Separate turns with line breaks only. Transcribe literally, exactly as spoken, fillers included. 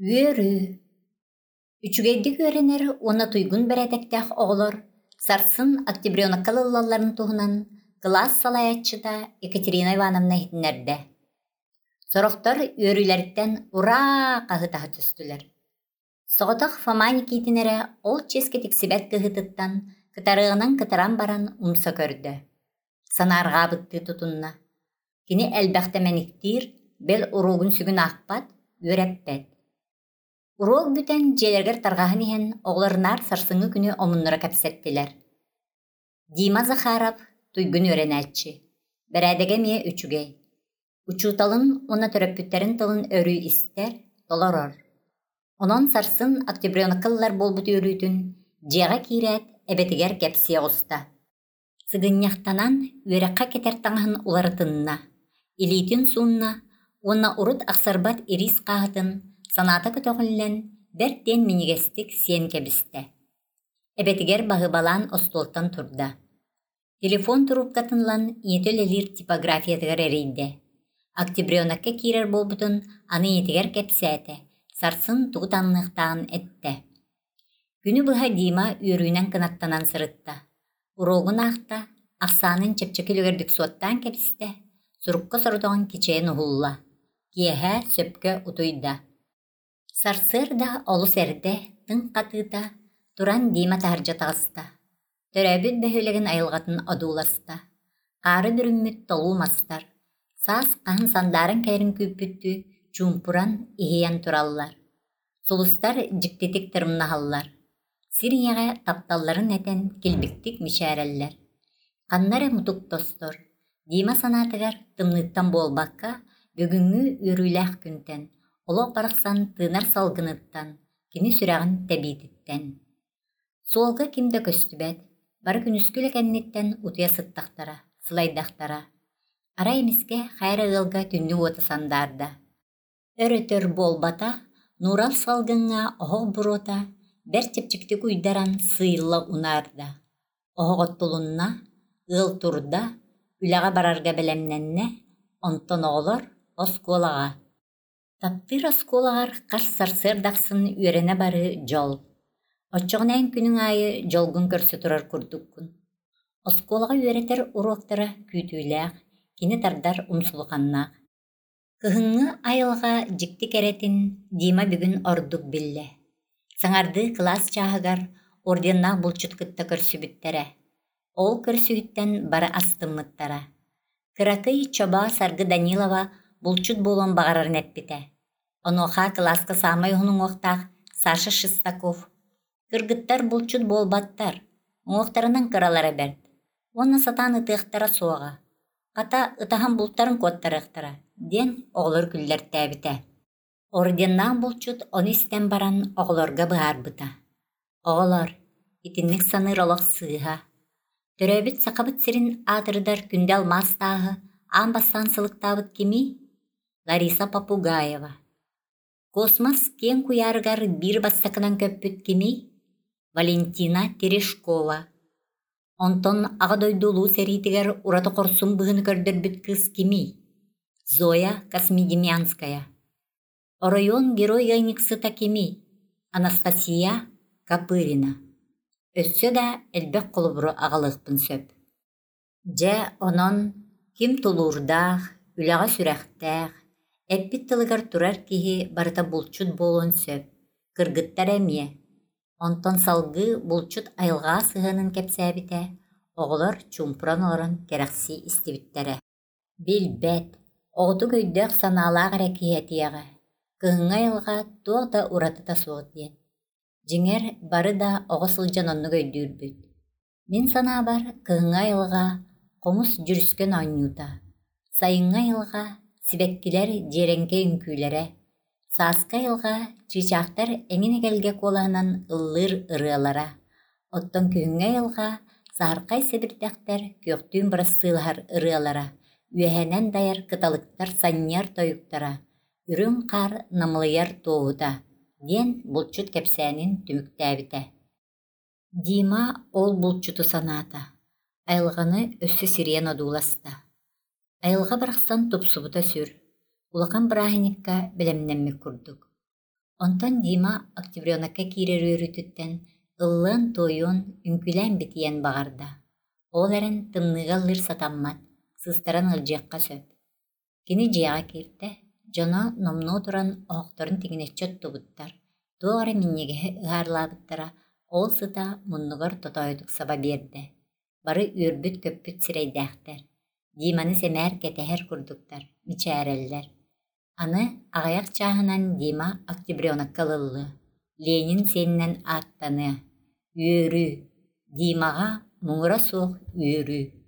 Үөрү. Үчүгейдик үөренер уонна туйгун бэрэтэктэх оҕолор сарсын октябрёнакка лыллалларын туһунан класс салайаччыта Екатерина Ивановна хитиннэрдэ. Сорохтор үөрүлэриттэн ураа хаһы-таһы түстүлэр. Соҕотох Фома Никитинэрэ ол ческе тиксибэт кыһытыттан кытарыанан кытаран баран умса көрдө. Санаарҕаабыттыы тутунна. Кини элбэхтэмэниктиир бэл уругун сүгүн аахпат, үөрэппэт. Уруог бүтэн дьиэлэргэр тарҕаһын иһэн оҕолорунаар сарсыҥҥы күнү омуннара кэпсэттилэр. Дима Захаров туйгун үөрэнээччи. Бэрээдэгэ миэ үчүгэй. Учууталын уонна төрөппүттэрин тылын өрүү истэр, толорор. Онон сарсын октябрёнаккаллар буолбут үөрүүтүн дьиэҕэ киирээт эбэтигэр кэпсиэ оҕуста. Сыгынньахтанан үөрэххэ кетэр таҥаһын уларытынна, илиитин суунна, уонна урут ахсарбат ирис хаһытын санаата көтөҕүллэн бэр диэн минигэстик сиэн кэбистэ. Эбэтигэр баһыбалаан остуолтан турда. Телефон трубкатынлан иетөл элиир типографиятыгар эрийдэ. Октябрёнакка киирэр буолбутун аны иетигэр кэпсээтэ, сарсын тугут анныахтаан этте. Күнү быһа Дима үөрүүнэн кынаттанан сырытта. Уруогун аахта ахсаанын чэпчэки үлөгөрдүк суоттаан кэбистэ, сурукка сорутоҕун кичэйэн уһулла. Киэһэ сөпкө утуйда. Сарсыарда олус эрдэ, тың хатыыта, туран Дима таһырдьа таҕыста. Төрөөбүт бөһүөлэгин айылҕатын одууласта. Хаары бүрүммүт толуу мастар. Саас хаһын сандаарын кэйрин күүппүттүү чуумпуран иһийэн тураллар. Сулустар дьиктитик тырымнаһаллар. Сириэҕэ тапталларын этэн килбиктик мичээрэллэр. Ханнара мутук тостор. Дима санаатыгар тымныыттан буолбакка бүгүҥҥү үөрүүлээх күнтэн, олох барахсан тыынар салгыныттан, кини сүрэҕин тэбиититтэн. Суолга кимдэ көстүбэт, бары күнүскүлэ кэнниттэн утуя сыттахтара, сылайдахтара. Ара эмиске хайра ыалга түннү уота сандаарда. Өрөтөр буолбата, нуурал салгыңҥа оһох буруота, бэр чэпчиктик уйдаран сыылла унаарда. Оһоҕоттулунна, ыал турда, үлэҕэ барарга бэлэмнэннэ, онтон оҕолор оскуолаҕа. Таптыыр оскуолаҕар хас сарсыардахсын үөрэнэ бары дьол. Оччоҕунээн күнүң аайы дьолгун көрсө турар курдуккун. Оскуолаҕа үөрэтэр уруоктара күүтүүлээх, кини тардар умсулуханнаах. Кыһыҥҥы айылҕа дьиктик эрэтин Дима бүгүн ордук биллэ. Саҥардыы класс чааһыгар орденнаах булчут кытта көрсүбүттэрэ. Ол көрсүһүттэн бары астыммыттара. Кыракый чобаа Саргы Данилова булчут буолуон баҕарарын эппитэ. Онуоха класска саамай уһунуҥуохтаах Саша Шестаков. Кыргыттар булчут буолбаттар, уҥуохтарынан кыралар эбэрт. Уонна сатаан ытыахтара суоҕа. Хата ытаһан бултарын куоттарыахтара, диэн оҕолор күллэртээбитэ. Орденнаах булчут ону истэн баран оҕолорга быһаарбыта. Оҕолор, итинник саныыр олох сыыһа. Төрөөбүт сакабыт сирин аатырыдар күндэ алмаастааһы аан бастаан сылыктаабыт кими? Лариса Попугаева. Космос киэн куйаарыгар биир бастакынан көппүт кими? Валентина Терешкова. Онтон аҕа дойдулуу сэриитигэр ураты хорсун быһыны көрдөрбүт кыыс кими? Зоя Космидемьянская. Оройон герой гайныксыта кими? Анастасия Капырина. Өссө да элбэх холобуру аҕалыахпын сөп. Дьэ онон ким тулуурдаах, үлэҕэ сүрэхтээх, эппит тылыгар турар киһи барыта булчут буолуон сөп, кыргыттар эмиэ. Онтон салгы булчут айылҕаа сыһыанын кэпсээбитэ, оҕолор чуумпуран олорон кэрэхсии истибиттэрэ. Билбэт, оҕоту көйдөөх санаалаах эрэ киһэтиэҕэ, кыһыҥҥа айылҕа туох да уратыта суох диэн. Дьиҥэр бары да оҕо сылдьан оннук өйдүүрбүт. Мин санаабар кыһыҥҥа айылҕа хомус жүрүскөн оонньуута, сайыҥҥа айылҕа сибэккилэр диэрэнгэ үҥкүүлэрэ, сааска айылҕа чыычаахтар эҥин эгэлгэ куолаһынан ыллыыр ырыалара, оттон күһүҥҥэ айылҕа саархай сэбирдэхтэр күөхтүүн бырастыылаһар ырыалара, үөһэнэн дайар кыталыктар санньыар тойуктара, үрүҥ хаар намылыйар туоһута, диэн булчут кэпсээнин түмүктээбитэ. Дима ол булчуту санаата, айылҕаны өссө сириэн одууласта. Айылҕа барахсан тупсубута сүр, улахан бырааһыникка билэмнэммик курдук. Онтон Дима октябрёнакка киирер үөрүтүттен ыллыан тойуон үңкүлээн битиэн бағарда. Ол эрен тымныга ыллыр сатаммат, сыстаран ылдьыакка сөп. Кини дьиэҕэ кииртэ, дьоно номнуу туран оҕохторун тиҥинэччи оттубуттар. Туора минньигэһэ ыһаарлаабыттара, ол сыта муннугар тотойдук саба биэрдэ. Бары үөрбүт-көппүт сирэйдээхтэр. Диманы сэмээр кэтэһэр курдуктар, мичээрэллэр. Аны аҕайах чааһынан Дима октябрёнакка ылыллыы. Ленин сиэннэн ааттаны. Үөрүү. Димаҕа муҥура суох үөрүү.